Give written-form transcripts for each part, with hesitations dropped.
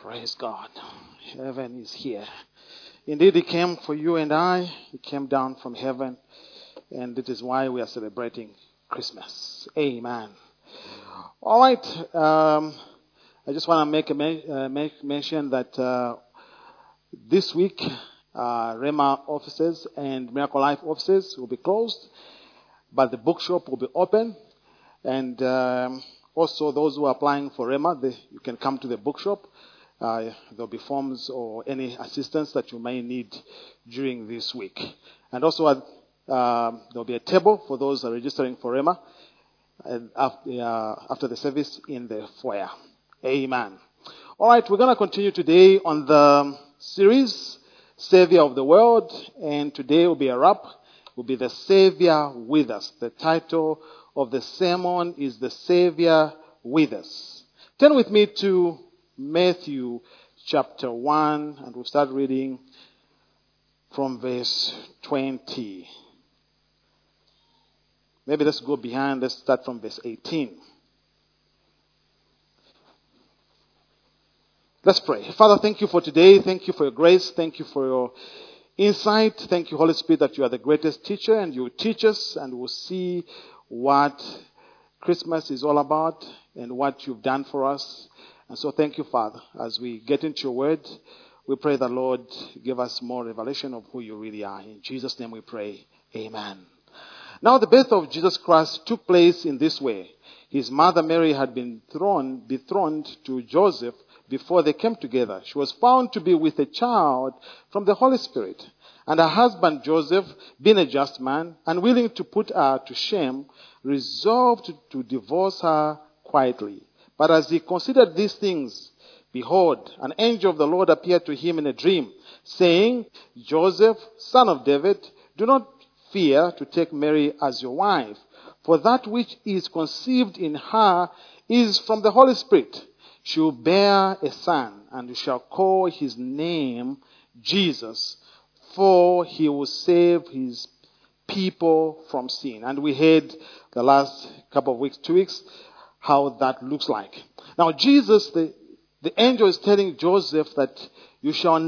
Praise God. Heaven is here. Indeed, He came for you and I. He came down from heaven. And it is why we are celebrating Christmas. Amen. All right. I just want to make mention that this week, Rema offices and Miracle Life offices will be closed, but the bookshop will be open. And also, those who are applying for Rema, you can come to the bookshop. There'll be forms or any assistance that you may need during this week. And also, there'll be a table for those who are registering for Rema after the service in the foyer. Amen. All right, we're going to continue today on the series, Savior of the World. And today will be a wrap. Will be the Savior with us. The title of the sermon is The Savior with Us. Turn with me to Matthew chapter 1, and we'll start reading from verse 20. Maybe let's go behind. Let's start from verse 18. Let's pray. Father, thank you for today. Thank you for your grace. Thank you for your insight. Thank you, Holy Spirit, that you are the greatest teacher, and you will teach us, and we'll see what Christmas is all about and what you've done for us. And so thank you, Father. As we get into your word, we pray that, Lord, give us more revelation of who you really are. In Jesus' name we pray. Amen. Now the birth of Jesus Christ took place in this way. His mother Mary had been betrothed to Joseph before they came together. She was found to be with a child from the Holy Spirit. And her husband Joseph, being a just man, unwilling to put her to shame, resolved to divorce her quietly. But as he considered these things, behold, an angel of the Lord appeared to him in a dream, saying, Joseph, son of David, do not fear to take Mary as your wife, for that which is conceived in her is from the Holy Spirit. She will bear a son, and you shall call his name Jesus, for he will save his people from sin. And we heard the last couple of weeks, 2 weeks, how that looks like. Now Jesus, the angel is telling Joseph that you shall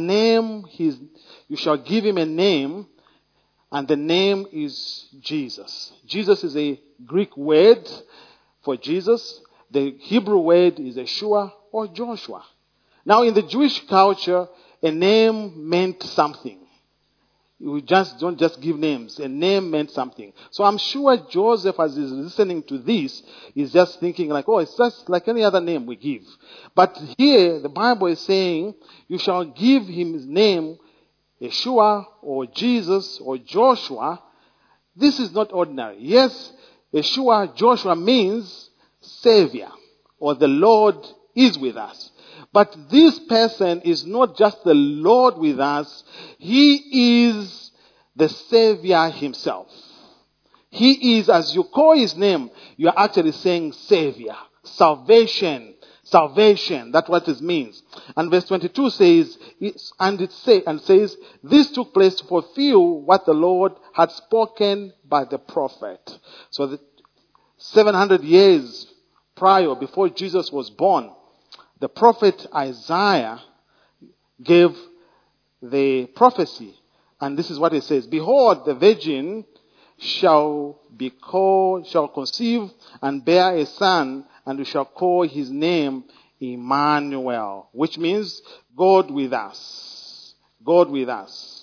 give him a name, and the name is Jesus. Jesus is a Greek word for Jesus. The Hebrew word is Yeshua or Joshua. Now in the Jewish culture, a name meant something. You don't just give names. A name meant something. So I'm sure Joseph, as he's listening to this, is just thinking like, oh, it's just like any other name we give. But here, the Bible is saying, you shall give him his name, Yeshua or Jesus or Joshua. This is not ordinary. Yes, Yeshua, Joshua means Savior, or the Lord is with us. But this person is not just the Lord with us. He is the Savior himself. He is, as you call his name, you are actually saying Savior, salvation. Salvation, that's what it means. And verse 22 says, says, this took place to fulfill what the Lord had spoken by the prophet. So 700 years prior, before Jesus was born, the prophet Isaiah gave the prophecy. And this is what it says. Behold, the virgin shall conceive and bear a son, and we shall call his name Emmanuel, which means God with us. God with us.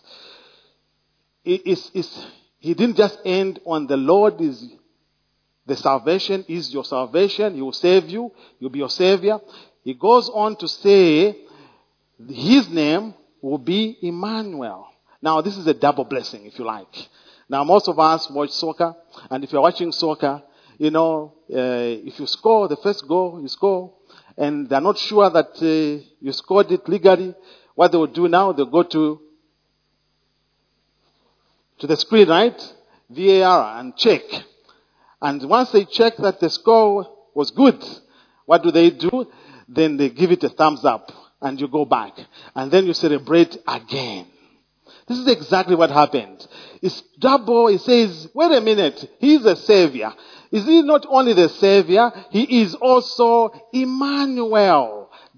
He didn't just end on the Lord is the salvation, is your salvation. He will save you. You'll be your Savior. He goes on to say his name will be Emmanuel. Now, this is a double blessing, if you like. Now, most of us watch soccer, and if you're watching soccer, if you score the first goal, you score, and they're not sure that you scored it legally, what they will do now, they'll go to the screen, right? VAR, and check. And once they check that the score was good, what do? Then they give it a thumbs up, and you go back. And then you celebrate again. This is exactly what happened. It's double. It says, wait a minute, he's a Savior. Is he not only the Savior, he is also Emmanuel,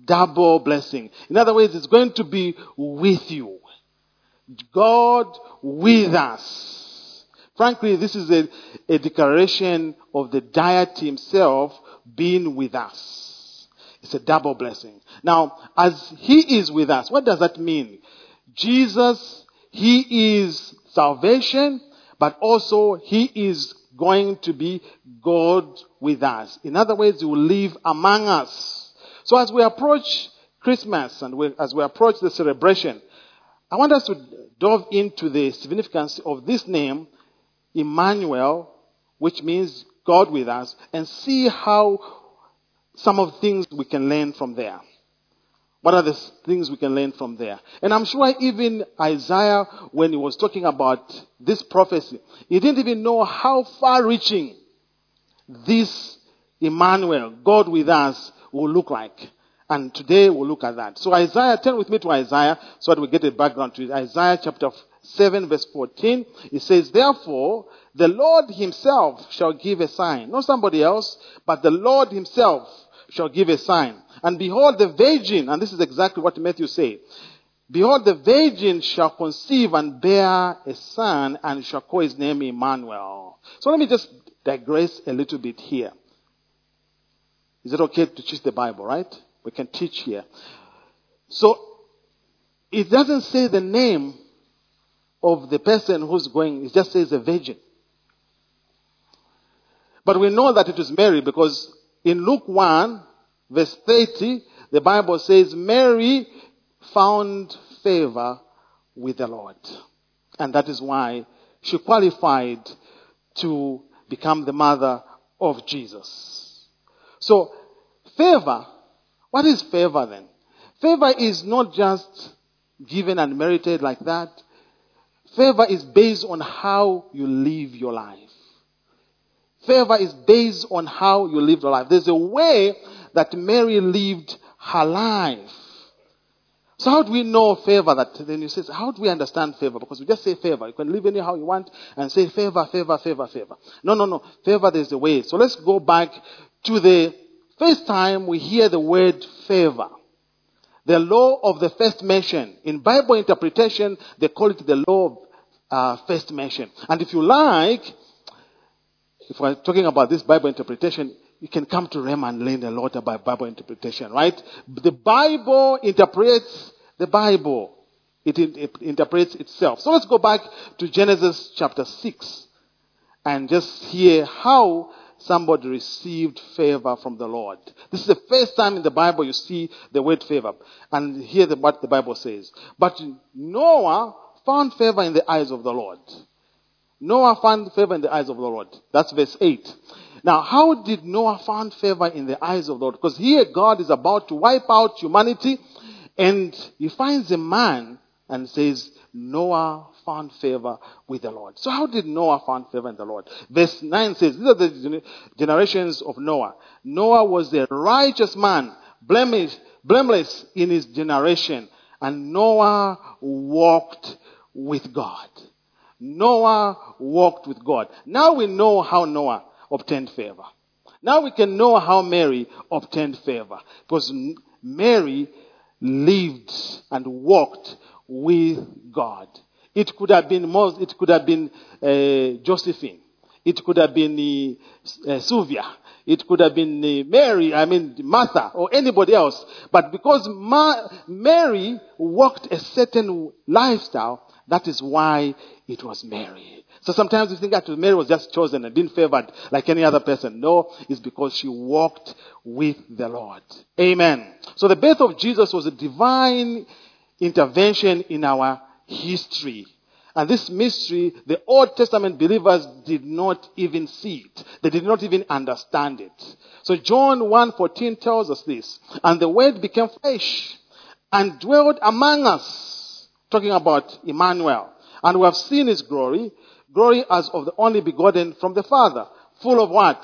double blessing. In other words, it's going to be with you. God with us. Frankly, this is a declaration of the deity himself being with us. It's a double blessing. Now, as he is with us, what does that mean? Jesus, he is salvation, but also he is going to be God with us. In other words, he will live among us. So as we approach Christmas and as we approach the celebration, I want us to dive into the significance of this name, Emmanuel, which means God with us, and see how some of the things we can learn from there. What are the things we can learn from there? And I'm sure even Isaiah, when he was talking about this prophecy, he didn't even know how far-reaching this Emmanuel, God with us, will look like. And today we'll look at that. So Isaiah, turn with me to Isaiah so that we get a background to it. Isaiah chapter 7 verse 14. It says, therefore, the Lord himself shall give a sign. Not somebody else, but the Lord himself shall give a sign. And behold, the virgin, and this is exactly what Matthew said. Behold, the virgin shall conceive and bear a son and shall call his name Emmanuel. So let me just digress a little bit here. Is it okay to teach the Bible, right? We can teach here. So, it doesn't say the name of the person who's going. It just says a virgin. But we know that it was Mary because in Luke 1, verse 30, the Bible says, Mary found favor with the Lord. And that is why she qualified to become the mother of Jesus. So, favor. What is favor then? Favor is not just given and merited like that. Favor is based on how you live your life. Favor is based on how you live your life. There's a way that Mary lived her life. So how do we know favor? That then you say, how do we understand favor? Because we just say favor. You can live anyhow you want and say favor, favor, favor, favor. No. Favor, there's a way. So let's go back to the first time we hear the word favor. The law of the first mention. In Bible interpretation, they call it the law of first mention. And if you like, if we're talking about this Bible interpretation, you can come to Rhema and learn a lot about Bible interpretation, right? The Bible interprets the Bible. It interprets itself. So let's go back to Genesis chapter 6 and just hear how somebody received favor from the Lord. This is the first time in the Bible you see the word favor. And hear what the Bible says. But Noah found favor in the eyes of the Lord. Noah found favor in the eyes of the Lord. That's verse 8. Now, how did Noah find favor in the eyes of the Lord? Because here God is about to wipe out humanity. And he finds a man and says, Noah found favor with the Lord. So how did Noah find favor in the Lord? Verse 9 says, these are the generations of Noah. Noah was a righteous man, blameless in his generation. And Noah walked with God. Noah walked with God. Now we know how Noah obtained favor. Now we can know how Mary obtained favor. Because Mary lived and walked with God. It could have been Josephine. It could have been Sylvia. It could have been Martha or anybody else. But because Mary walked a certain lifestyle, that is why it was Mary. So sometimes we think that Mary was just chosen and being favored like any other person. No, it's because she walked with the Lord. Amen. So the birth of Jesus was a divine intervention in our history. And this mystery, the Old Testament believers did not even see it. They did not even understand it. So John 1:14 tells us this. And the Word became flesh and dwelt among us. Talking about Emmanuel. And we have seen his glory. Glory as of the only begotten from the Father. Full of what?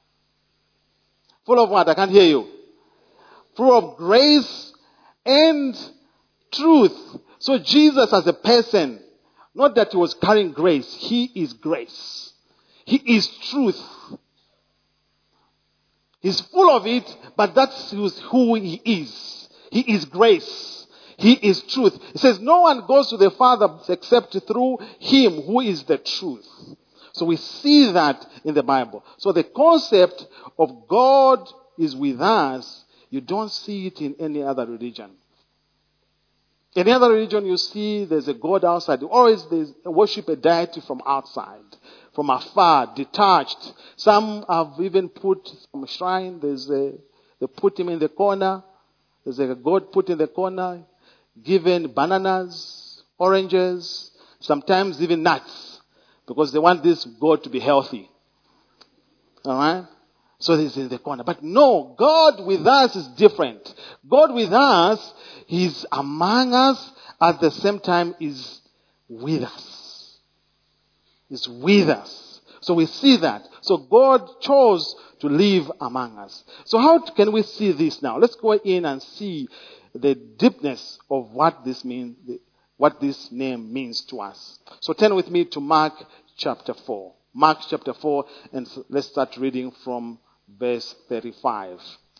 Full of what? I can't hear you. Full of grace and truth. So Jesus as a person, not that he was carrying grace, he is grace. He is truth. He's full of it, but that's who he is. He is grace. He is truth. He says, no one goes to the Father except through him who is the truth. So we see that in the Bible. So the concept of God is with us, you don't see it in any other religion. In any other religion, you see there's a God outside. Always they worship a deity from outside, from afar, detached. Some have even put some shrine. They put him in the corner. There's a God put in the corner, given bananas, oranges, sometimes even nuts, because they want this God to be healthy. All right? So he's in the corner. But no, God with us is different. God with us, he's among us, at the same time is with us. He's with us. So we see that. So God chose to live among us. So how can we see this now? Let's go in and see the deepness of what this means, what this name means to us. So turn with me to Mark chapter 4. Mark chapter 4, and let's start reading from verse 35.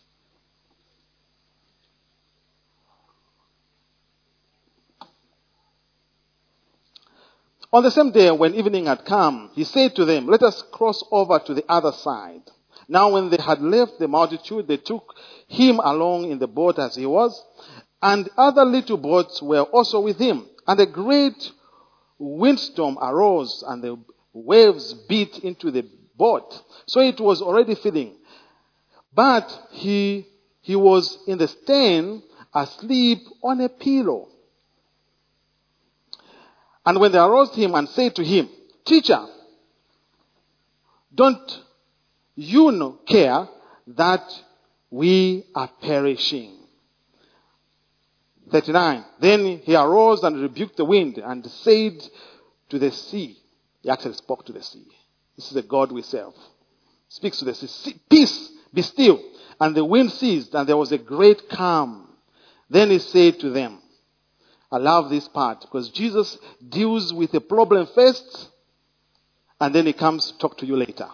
On the same day, when evening had come, he said to them, let us cross over to the other side. Now when they had left the multitude, they took him along in the boat as he was, and other little boats were also with him. And a great windstorm arose, and the waves beat into the boat, so it was already filling. But he was in the stern, asleep on a pillow. And when they aroused him and said to him, Teacher, don't you care that we are perishing? 39. Then he arose and rebuked the wind and said to the sea. He actually spoke to the sea. This is the God we serve. Speaks to the sea. Peace, be still. And the wind ceased, and there was a great calm. Then he said to them, I love this part, because Jesus deals with a problem first, and then he comes to talk to you later.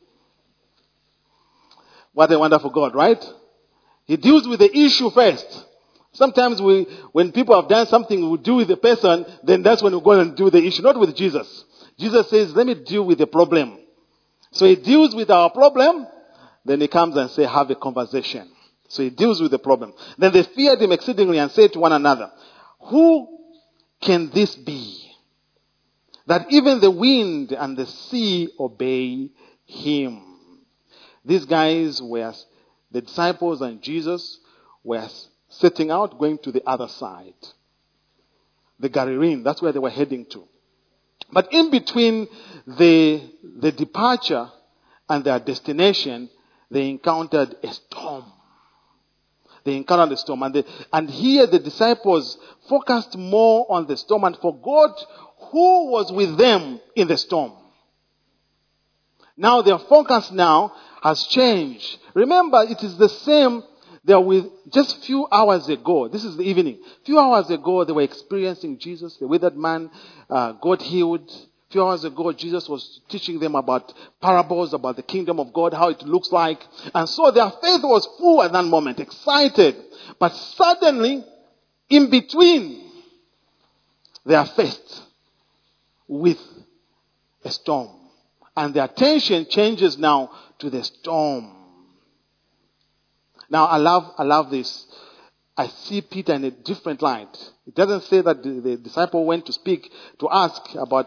What a wonderful God, right? He deals with the issue first. Sometimes when people have done something, we deal with the person, then that's when we go and do the issue, not with Jesus. Jesus says, let me deal with the problem. So he deals with our problem, then he comes and says, have a conversation. So he deals with the problem. Then they feared him exceedingly and said to one another, who can this be, that even the wind and the sea obey him? These guys were, the disciples and Jesus were setting out, going to the other side. The Gadarene, that's where they were heading to. But in between the departure and their destination, they encountered a storm. They encountered a storm. And here the disciples focused more on the storm and forgot who was with them in the storm. Now their focus now has changed. Remember, it is the same. They were just few hours ago. This is the evening. Few hours ago, they were experiencing Jesus. The withered man got healed. Few hours ago, Jesus was teaching them about parables, about the kingdom of God, how it looks like. And so their faith was full at that moment, excited. But suddenly, in between, they are faced with a storm. And their attention changes now to the storm. Now, I love this. I see Peter in a different light. It doesn't say that the disciple went to speak, to ask about,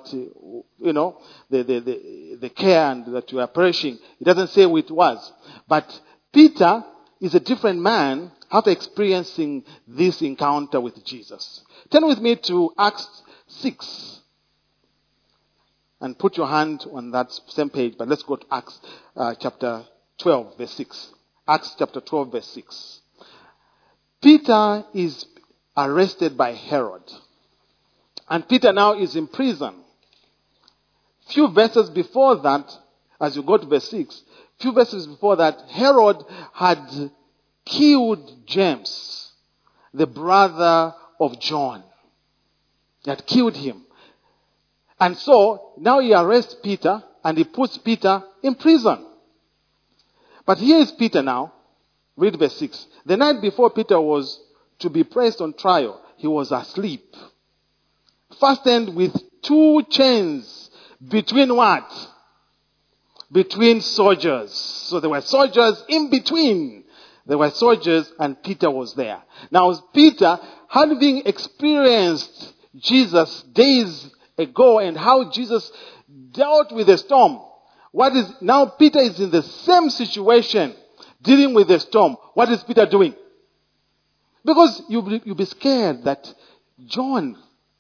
the care and that you are perishing. It doesn't say who it was. But Peter is a different man after experiencing this encounter with Jesus. Turn with me to Acts 6. And put your hand on that same page, but let's go to Acts chapter 12, verse 6. Acts chapter 12, verse 6. Peter is arrested by Herod. And Peter now is in prison. Few verses before that, as you go to verse 6, few verses before that, Herod had killed James, the brother of John. He had killed him. And so, now he arrests Peter, and he puts Peter in prison. But here is Peter now. Read verse 6. The night before Peter was to be placed on trial, he was asleep. Fastened with 2 chains between what? Between soldiers. So there were soldiers in between. There were soldiers and Peter was there. Now Peter, having experienced Jesus days ago and how Jesus dealt with the storm, now Peter is in the same situation, dealing with the storm. What is Peter doing? Because you'll be scared that John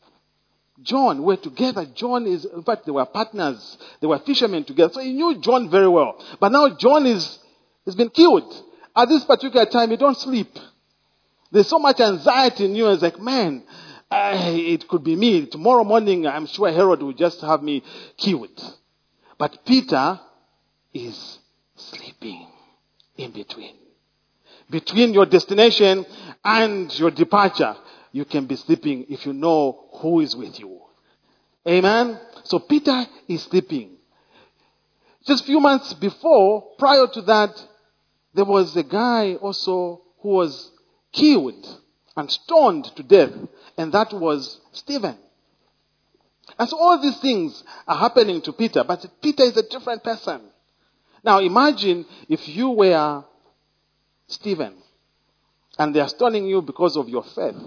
were together. In fact, they were partners. They were fishermen together. So he knew John very well. But now John has been killed. At this particular time, you don't sleep. There's so much anxiety in you. It's like, man, it could be me. Tomorrow morning, I'm sure Herod will just have me killed. But Peter is sleeping in between. Between your destination and your departure, you can be sleeping if you know who is with you. Amen? So Peter is sleeping. Just a few months before, prior to that, there was a guy also who was killed and stoned to death, and that was Stephen. And so all these things are happening to Peter, but Peter is a different person. Now imagine if you were Stephen and they are stoning you because of your faith.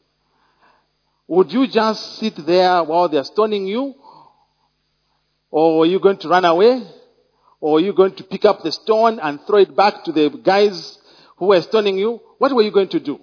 Would you just sit there while they are stoning you? Or are you going to run away? Or are you going to pick up the stone and throw it back to the guys who were stoning you? What were you going to do?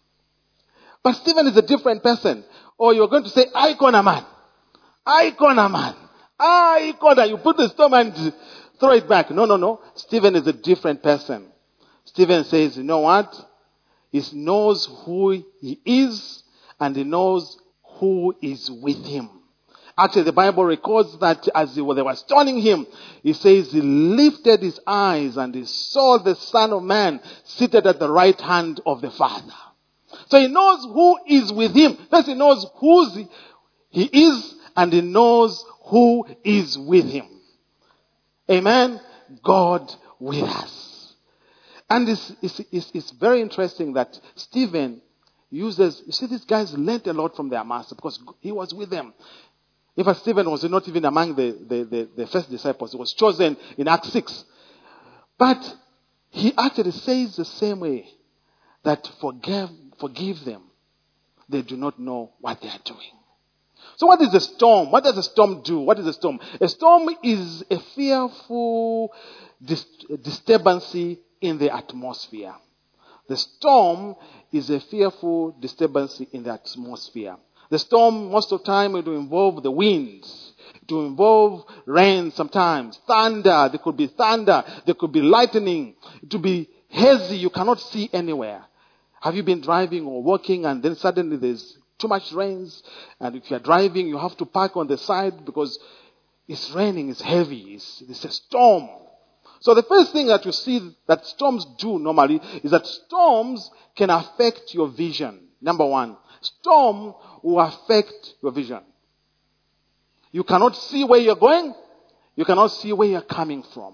But Stephen is a different person. Or you're going to say, I corner man. I corner man. I corner. You put the stone and throw it back. No. Stephen is a different person. Stephen says, you know what? He knows who he is and he knows who is with him. Actually, the Bible records that as they were stoning him, he says he lifted his eyes and he saw the Son of Man seated at the right hand of the Father. So he knows who is with him. First, he knows who he is and he knows who is with him. Amen? God with us. And it's very interesting that Stephen uses, you see, these guys learned a lot from their master because he was with them. In fact, Stephen was not even among the first disciples. He was chosen in Acts 6. But he actually says the same way that forgive them. They do not know what they are doing. So what is a storm? What does a storm do? What is a storm? A storm is a fearful disturbance in the atmosphere. The storm is a fearful disturbance in the atmosphere. The storm, most of the time, it will involve the winds. It will involve rain sometimes. Thunder. There could be thunder. There could be lightning. It will be hazy. You cannot see anywhere. Have you been driving or walking and then suddenly there's too much rains? And if you're driving, you have to park on the side because it's raining. It's heavy. It's a storm. So the first thing that you see that storms do normally is that storms can affect your vision. Number one, storm will affect your vision. You cannot see where you're going. You cannot see where you're coming from.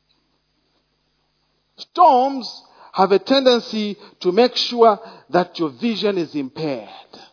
Storms have a tendency to make sure that your vision is impaired.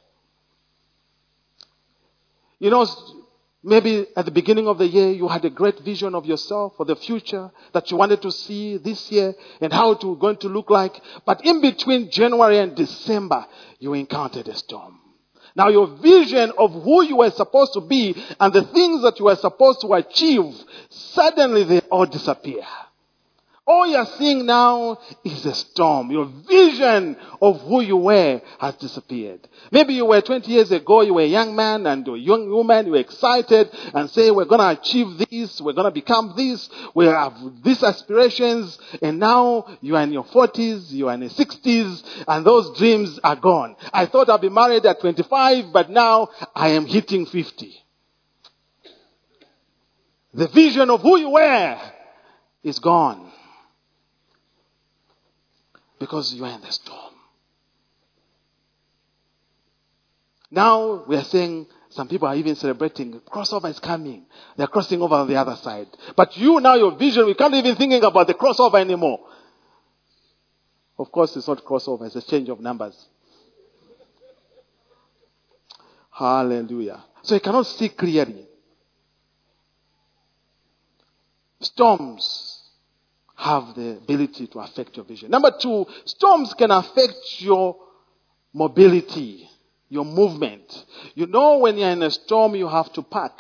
You know, maybe at the beginning of the year, you had a great vision of yourself for the future that you wanted to see this year and how it was going to look like. But in between January and December, you encountered a storm. Now your vision of who you were supposed to be and the things that you were supposed to achieve, suddenly they all disappear. All you're seeing now is a storm. Your vision of who you were has disappeared. Maybe you were 20 years ago, you were a young man and a young woman, you were excited and say, we're going to achieve this, we're going to become this, we have these aspirations, and now you are in your 40s, you are in your 60s, and those dreams are gone. I thought I'd be married at 25, but now I am hitting 50. The vision of who you were is gone. Because you are in the storm. Now we are saying some people are even celebrating crossover is coming. They are crossing over on the other side. But you now, your vision, we can't even thinking about the crossover anymore. Of course, it's not crossover, it's a change of numbers. Hallelujah. So you cannot see clearly. Storms have the ability to affect your vision. Number two, storms can affect your mobility, your movement. You know, when you're in a storm, you have to park.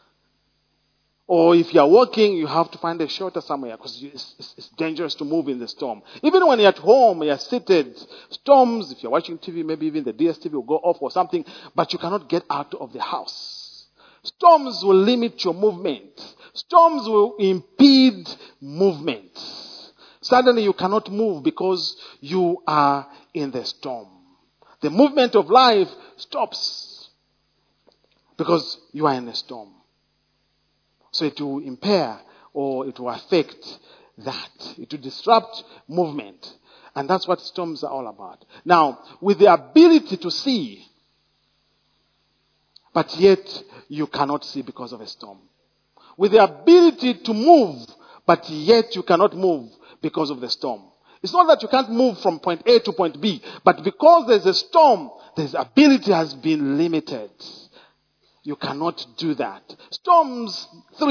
Or if you're walking, you have to find a shelter somewhere because it's dangerous to move in the storm. Even when you're at home, you're seated, storms, if you're watching TV, maybe even the DSTV will go off or something, but you cannot get out of the house. Storms will limit your movement. Storms will impede movement. Suddenly you cannot move because you are in the storm. The movement of life stops because you are in a storm. So it will impair or it will affect that. It will disrupt movement. And that's what storms are all about. Now, with the ability to see, but yet you cannot see because of a storm. With the ability to move, but yet you cannot move because of the storm. It's not that you can't move from point A to point B, but because there's a storm, the ability has been limited. You cannot do that. Storms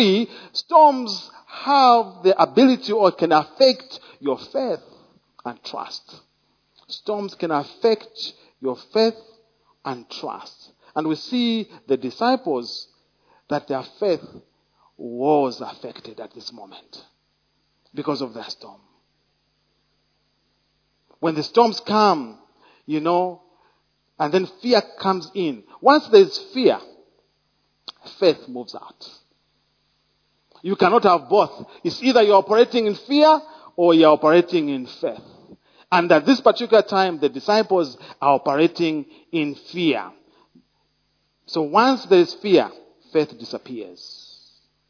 have the ability or can affect your faith and trust. Storms can affect your faith and trust. And we see the disciples that their faith was affected at this moment because of that storm. When the storms come, and then fear comes in. Once there's fear, faith moves out. You cannot have both. It's either you're operating in fear or you're operating in faith. And at this particular time, the disciples are operating in fear. So once there's fear, faith disappears.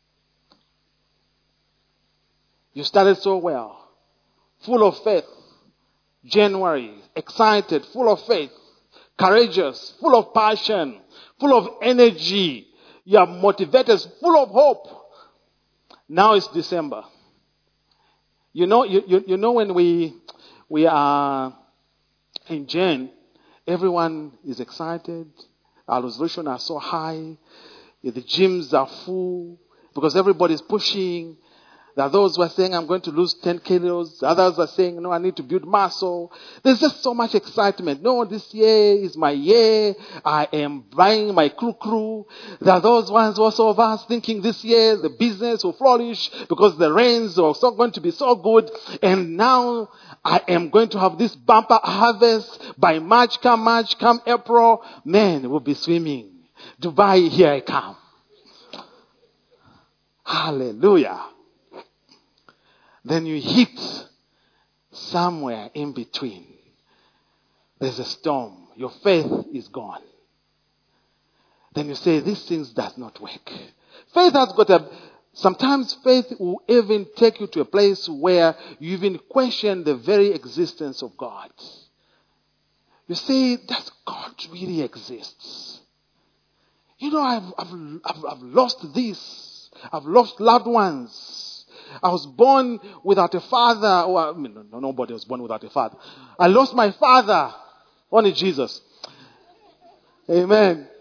You started so well, full of faith. January, excited, full of faith, courageous, full of passion, full of energy. You are motivated, full of hope. Now it's December. You know when we are in Jan, everyone is excited. Our resolutions are so high. The gyms are full because everybody's pushing. There are those who are saying, I'm going to lose 10 kilos. Others are saying, no, I need to build muscle. There's just so much excitement. No, this year is my year. I am buying my crew. There are those ones also of us thinking this year the business will flourish because the rains are so going to be so good. And now I am going to have this bumper harvest by March, come April. Man, we'll be swimming. Dubai, here I come. Hallelujah. Then you hit somewhere in between. There's a storm. Your faith is gone. Then you say, these things does not work. Faith has got sometimes faith will even take you to a place where you even question the very existence of God. You say, does God really exist? I've lost this. I've lost loved ones. I was born without a father. Nobody was born without a father. I lost my father. Only Jesus. Amen.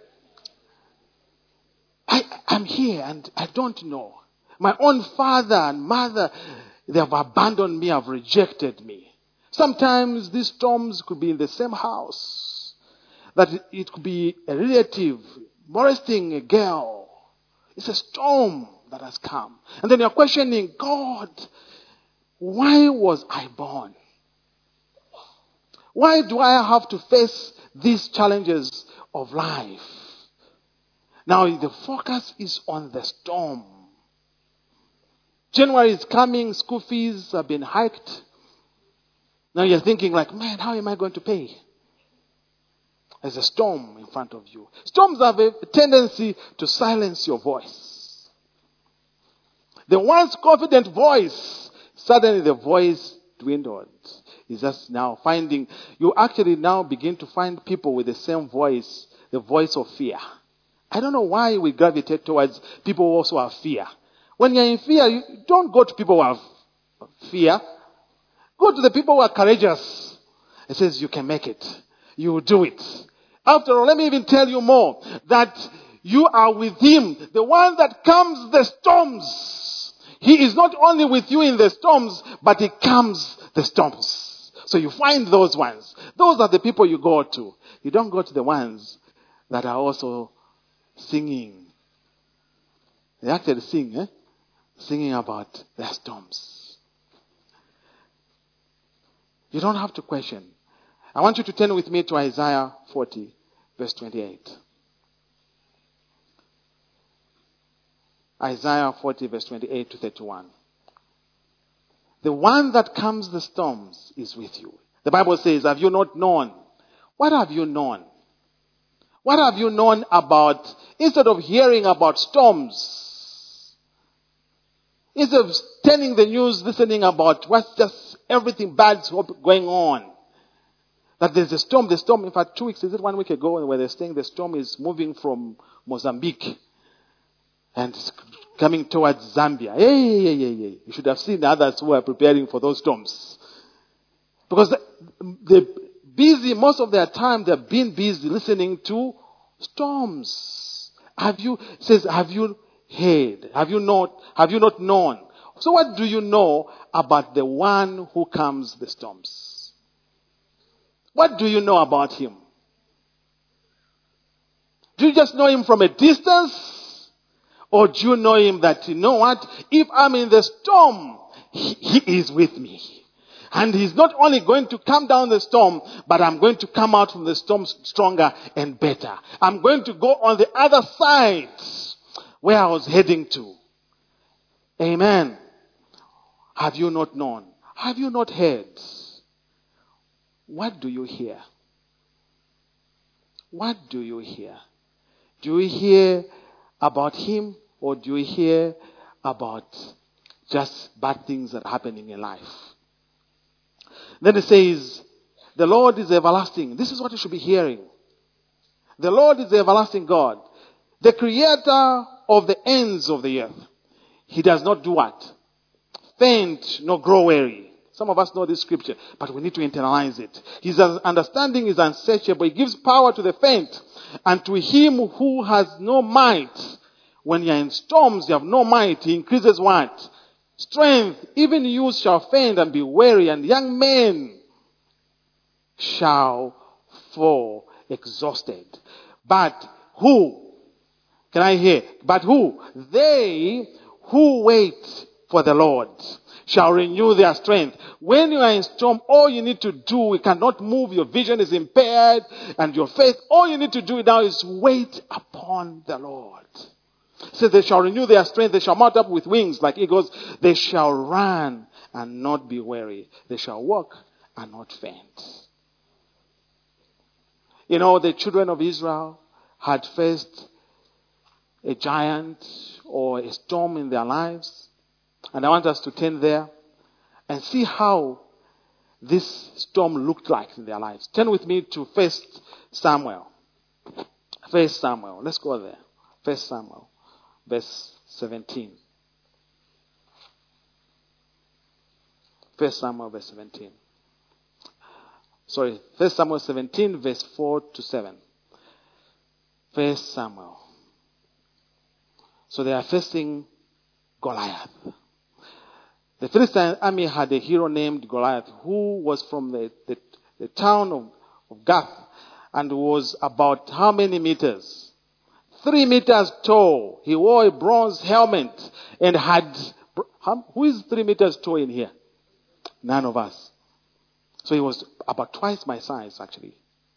I'm here and I don't know. My own father and mother, they have abandoned me, have rejected me. Sometimes these storms could be in the same house. That it could be a relative molesting a girl. It's a storm that has come. And then you're questioning, God, why was I born? Why do I have to face these challenges of life? Now the focus is on the storm. January is coming, school fees have been hiked. Now you're thinking like, man, how am I going to pay? There's a storm in front of you. Storms have a tendency to silence your voice. The once confident voice, suddenly the voice dwindled. It's just now you actually now begin to find people with the same voice, the voice of fear. I don't know why we gravitate towards people who also have fear. When you're in fear, you don't go to people who have fear. Go to the people who are courageous. It says you can make it. You will do it. After all, let me even tell you more. That you are with him. The one that calms the storms. He is not only with you in the storms, but he calms the storms. So you find those ones. Those are the people you go to. You don't go to the ones that are also singing. They actually sing, singing about their storms. You don't have to question. I want you to turn with me to Isaiah 40, verse 28. Isaiah 40, verse 28 to 31. The one that calms the storms is with you. The Bible says, have you not known? What have you known? What have you known about, instead of hearing about storms, instead of turning the news, listening about what's just everything bad going on, that there's a storm, in fact 2 weeks, is it 1 week ago, where they're saying the storm is moving from Mozambique and coming towards Zambia. Hey. You should have seen the others who are preparing for those storms. Because they're busy, most of their time they've been busy listening to storms. Have you heard? Have you not known? So what do you know about the one who calms the storms? What do you know about him? Do you just know him from a distance? Or do you know him that, you know what? If I'm in the storm, he is with me. And he's not only going to calm down the storm, but I'm going to come out from the storm stronger and better. I'm going to go on the other side where I was heading to. Amen. Have you not known? Have you not heard? What do you hear? What do you hear? Do you hear about him, or do you hear about just bad things that are happening in life? Then it says, the Lord is everlasting. This is what you should be hearing. The Lord is the everlasting God, the creator of the ends of the earth. He does not do what? Faint nor grow weary. Some of us know this scripture, but we need to internalize it. His understanding is unsearchable. He gives power to the faint, and to him who has no might. When you are in storms, you have no might. He increases what? Strength. Even youth shall faint and be weary, and young men shall fall exhausted. But who? Can I hear? But who? They who wait for the Lord shall renew their strength. When you are in storm, all you need to do, you cannot move, your vision is impaired, and your faith, all you need to do now is wait upon the Lord. It says they shall renew their strength, they shall mount up with wings like eagles, they shall run and not be weary, they shall walk and not faint. You know, the children of Israel had faced a giant or a storm in their lives. And I want us to turn there and see how this storm looked like in their lives. Turn with me to 1 Samuel. 1 Samuel. Let's go there. 1 Samuel, verse 17. 1 Samuel, verse 17. Sorry, 1 Samuel 17, verse 4 to 7. 1 Samuel. So they are facing Goliath. The Philistine army had a hero named Goliath who was from the town of Gath and was about how many meters? 3 meters tall. He wore a bronze helmet and had... Who is 3 meters tall in here? None of us. So he was about twice my size actually.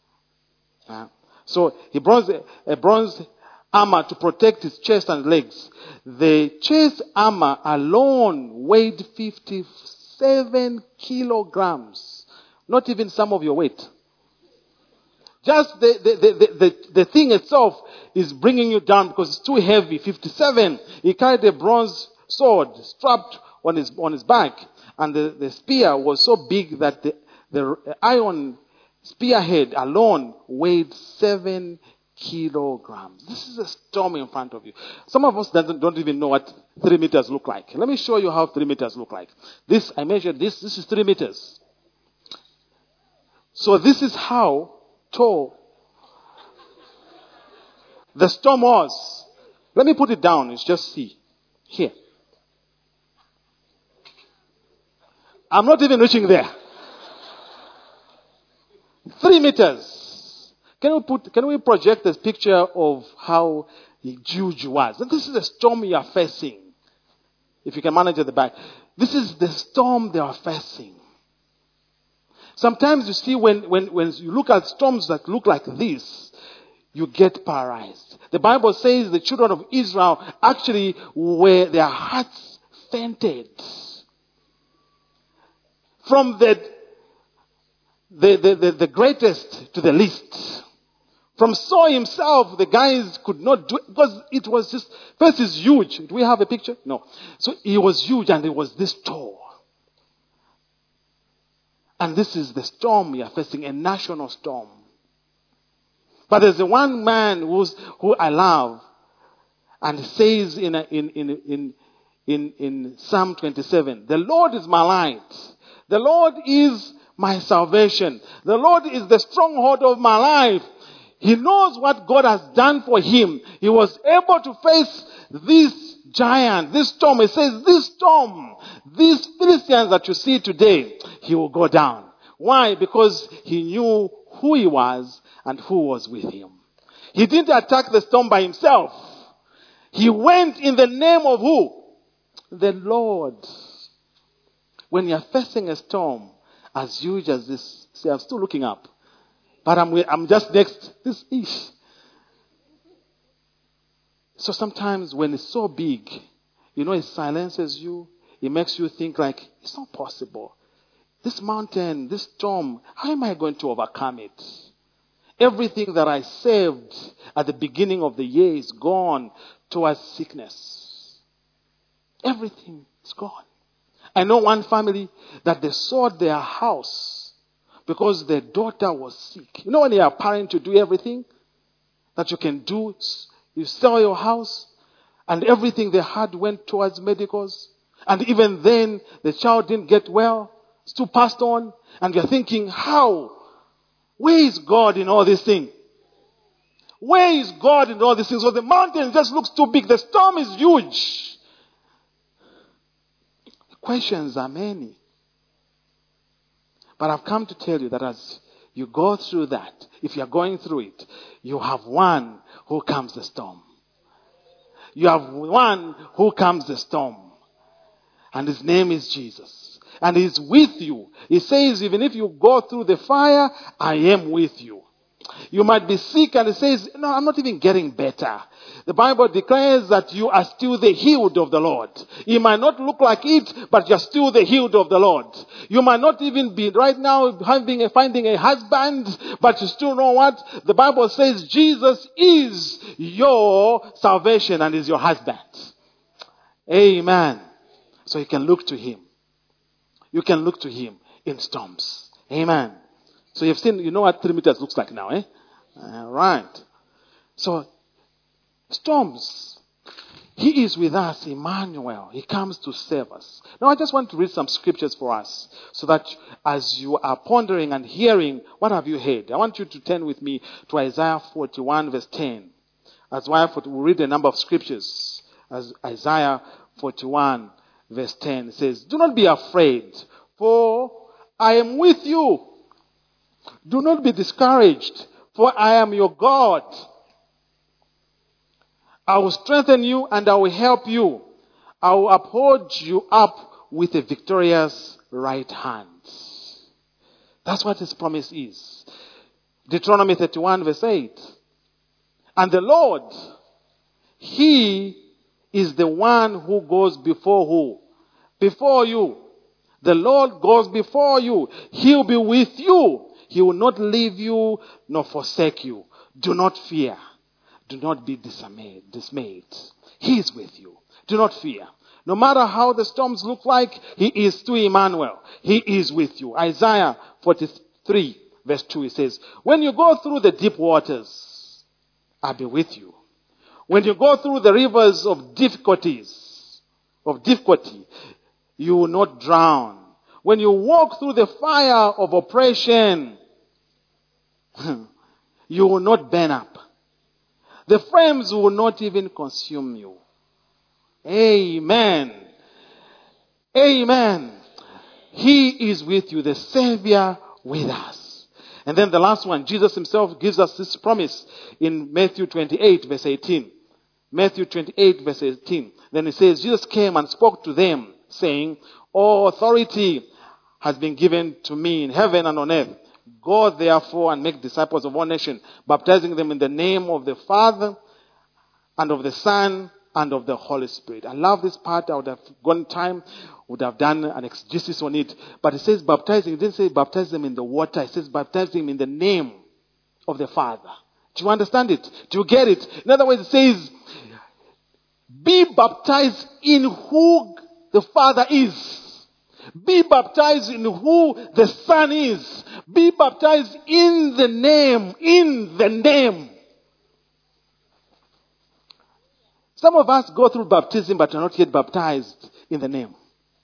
So he brought a bronze armor to protect his chest and legs. The chest armor alone weighed 57 kilograms. Not even some of your weight. Just the thing itself is bringing you down because it's too heavy. 57. He carried a bronze sword strapped on his back. And the spear was so big that the iron spearhead alone weighed 7 kilograms. This is a storm in front of you. Some of us don't even know what 3 meters look like. Let me show you how 3 meters look like. I measured this. This is 3 meters. So this is how tall the storm was. Let me put it down. It's just see. Here. I'm not even reaching there. 3 meters. Can we project this picture of how huge it was? This is the storm you are facing. If you can manage at the back. This is the storm they are facing. Sometimes you see when you look at storms that look like this, you get paralyzed. The Bible says the children of Israel actually were, their hearts fainted. From the greatest to the least. From Saul himself, the guys could not do it because it was just, first is huge. Do we have a picture? No. So he was huge and it was this tall. And this is the storm we are facing, a national storm. But there's the one man who I love, and it says in Psalm 27, the Lord is my light. The Lord is my salvation. The Lord is the stronghold of my life. He knows what God has done for him. He was able to face this giant, this storm. He says, this storm, these Philistines that you see today, he will go down. Why? Because he knew who he was and who was with him. He didn't attack the storm by himself. He went in the name of who? The Lord. When you're facing a storm as huge as this, see, I'm still looking up. But I'm just next this ish. So sometimes when it's so big, it silences you. It makes you think like, it's not possible. This mountain, this storm, how am I going to overcome it? Everything that I saved at the beginning of the year is gone towards sickness. Everything is gone. I know one family that they sold their house because their daughter was sick. When you are a parent, to do everything that you can do. You sell your house and everything they had went towards medicals. And even then, the child didn't get well. Still passed on. And you're thinking, how? Where is God in all these things? Where is God in all these things? So the mountain just looks too big. The storm is huge. The questions are many. But I've come to tell you that as you go through that, if you're going through it, you have one who calms the storm. You have one who calms the storm. And his name is Jesus. And he's with you. He says, even if you go through the fire, I am with you. You might be sick and it says, no, I'm not even getting better. The Bible declares that you are still the healed of the Lord. It might not look like it, but you're still the healed of the Lord. You might not even be right now finding a husband, but you still know what? The Bible says Jesus is your salvation and is your husband. Amen. So you can look to him. You can look to him in storms. Amen. So you've seen, you know what 3 meters looks like now, eh? All right. So, storms. He is with us, Emmanuel. He comes to save us. Now I just want to read some scriptures for us, so that as you are pondering and hearing, what have you heard? I want you to turn with me to Isaiah 41 verse 10. We'll read a number of scriptures. As Isaiah 41 verse 10 says, do not be afraid, for I am with you. Do not be discouraged, for I am your God. I will strengthen you and I will help you. I will uphold you up with a victorious right hand. That's what his promise is. Deuteronomy 31 verse 8. And the Lord, he is the one who goes before who? Before you. The Lord goes before you. He'll be with you. He will not leave you nor forsake you. Do not fear. Do not be dismayed. He is with you. Do not fear. No matter how the storms look like, he is still Emmanuel. He is with you. Isaiah 43 verse 2, it says, when you go through the deep waters, I'll be with you. When you go through the rivers of difficulty, you will not drown. When you walk through the fire of oppression, you will not burn up. The flames will not even consume you. Amen. Amen. He is with you, the Savior with us. And then the last one, Jesus himself gives us this promise in Matthew 28 verse 18. Matthew 28 verse 18. Then it says, Jesus came and spoke to them, saying, all authority has been given to me in heaven and on earth. Go therefore and make disciples of all nations, baptizing them in the name of the Father and of the Son and of the Holy Spirit. I love this part. I would have gone time, would have done an exegesis on it. But it says baptizing. It didn't say baptize them in the water. It says baptize them in the name of the Father. Do you understand it? Do you get it? In other words, it says, be baptized in who the Father is. Be baptized in who the Son is. Be baptized in the name. In the name. Some of us go through baptism but are not yet baptized in the name.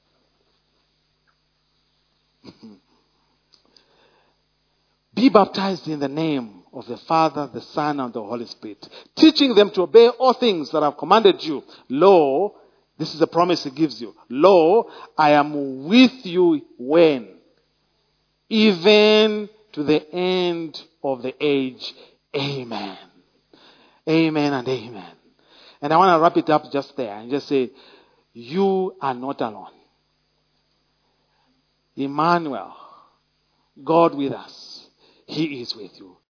Be baptized in the name of the Father, the Son, and the Holy Spirit, teaching them to obey all things that I've commanded you. Lo, this is a promise he gives you. Lo, I am with you when? Even to the end of the age. Amen. Amen and amen. And I want to wrap it up just there and just say, you are not alone. Emmanuel, God with us, he is with you.